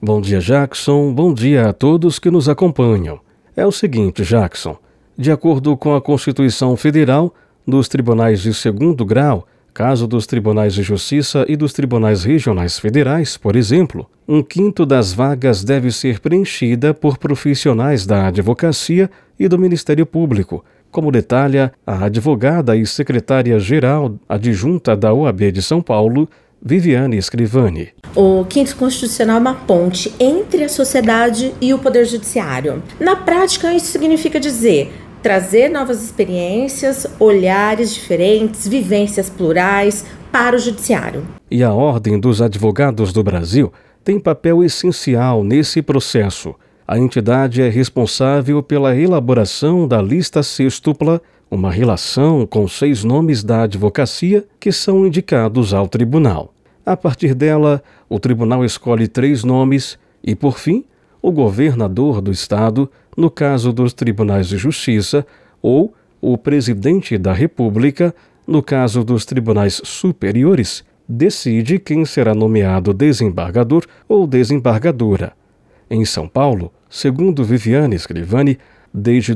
Bom dia, Jackson. Bom dia a todos que nos acompanham. É o seguinte, Jackson. De acordo com a Constituição Federal, dos tribunais de segundo grau, caso dos tribunais de justiça e dos tribunais regionais federais, por exemplo, 1/5 das vagas deve ser preenchida por profissionais da advocacia e do Ministério Público, como detalha a advogada e secretária-geral adjunta da OAB de São Paulo, Viviane Scrivani. O quinto constitucional é uma ponte entre a sociedade e o poder judiciário. Na prática, isso significa dizer trazer novas experiências, olhares diferentes, vivências plurais para o judiciário. E a Ordem dos Advogados do Brasil tem papel essencial nesse processo. A entidade é responsável pela elaboração da lista sêxtupla, uma relação com 6 nomes da advocacia que são indicados ao tribunal. A partir dela, o tribunal escolhe 3 nomes e, por fim, o governador do estado, no caso dos tribunais de justiça, ou o presidente da República, no caso dos tribunais superiores, decide quem será nomeado desembargador ou desembargadora. Em São Paulo, segundo Viviane Scrivani, desde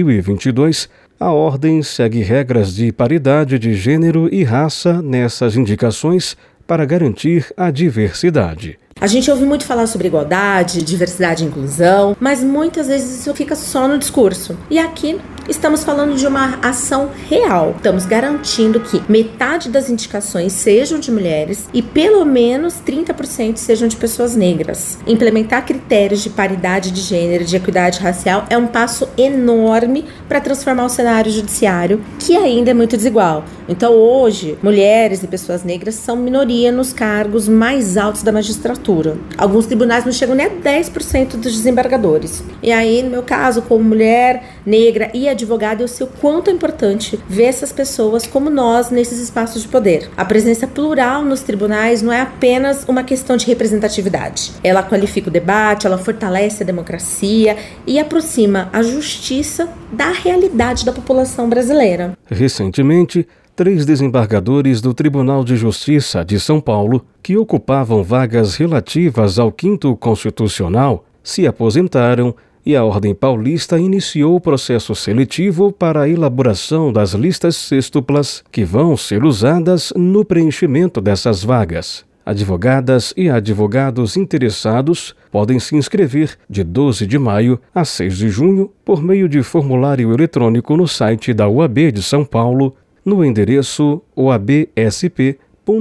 2022, a Ordem segue regras de paridade de gênero e raça nessas indicações para garantir a diversidade. A gente ouve muito falar sobre igualdade, diversidade e inclusão, mas muitas vezes isso fica só no discurso. E aqui estamos falando de uma ação real. Estamos garantindo que metade das indicações sejam de mulheres e pelo menos 30% sejam de pessoas negras. Implementar critérios de paridade de gênero e de equidade racial é um passo enorme para transformar o cenário judiciário, que ainda é muito desigual. Então hoje, mulheres e pessoas negras são minoria nos cargos mais altos da magistratura. Alguns tribunais não chegam nem a 10% dos desembargadores. E aí, no meu caso, como mulher negra e advogada, eu sei o quanto é importante ver essas pessoas como nós nesses espaços de poder. A presença plural nos tribunais não é apenas uma questão de representatividade. Ela qualifica o debate, ela fortalece a democracia e aproxima a justiça da realidade da população brasileira. Recentemente, 3 desembargadores do Tribunal de Justiça de São Paulo, que ocupavam vagas relativas ao 5º Constitucional, se aposentaram e a Ordem Paulista iniciou o processo seletivo para a elaboração das listas sêxtuplas que vão ser usadas no preenchimento dessas vagas. Advogadas e advogados interessados podem se inscrever de 12 de maio a 6 de junho por meio de formulário eletrônico no site da OAB de São Paulo, no endereço oabsp.org.br.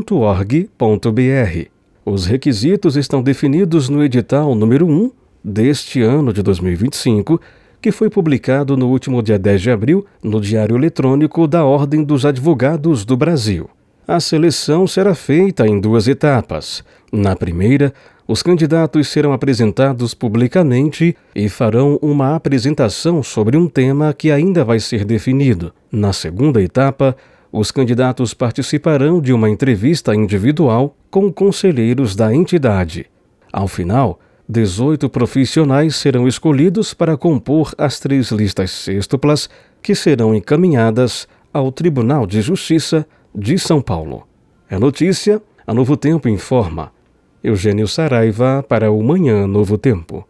Os requisitos estão definidos no edital número 1 deste ano de 2025, que foi publicado no último dia 10 de abril no Diário Eletrônico da Ordem dos Advogados do Brasil. A seleção será feita em 2 etapas. Na primeira, os candidatos serão apresentados publicamente e farão uma apresentação sobre um tema que ainda vai ser definido. Na segunda etapa, os candidatos participarão de uma entrevista individual com conselheiros da entidade. Ao final, 18 profissionais serão escolhidos para compor as 3 listas sêxtuplas que serão encaminhadas ao Tribunal de Justiça de São Paulo. É notícia, a Novo Tempo informa. Eugênio Saraiva para o Manhã Novo Tempo.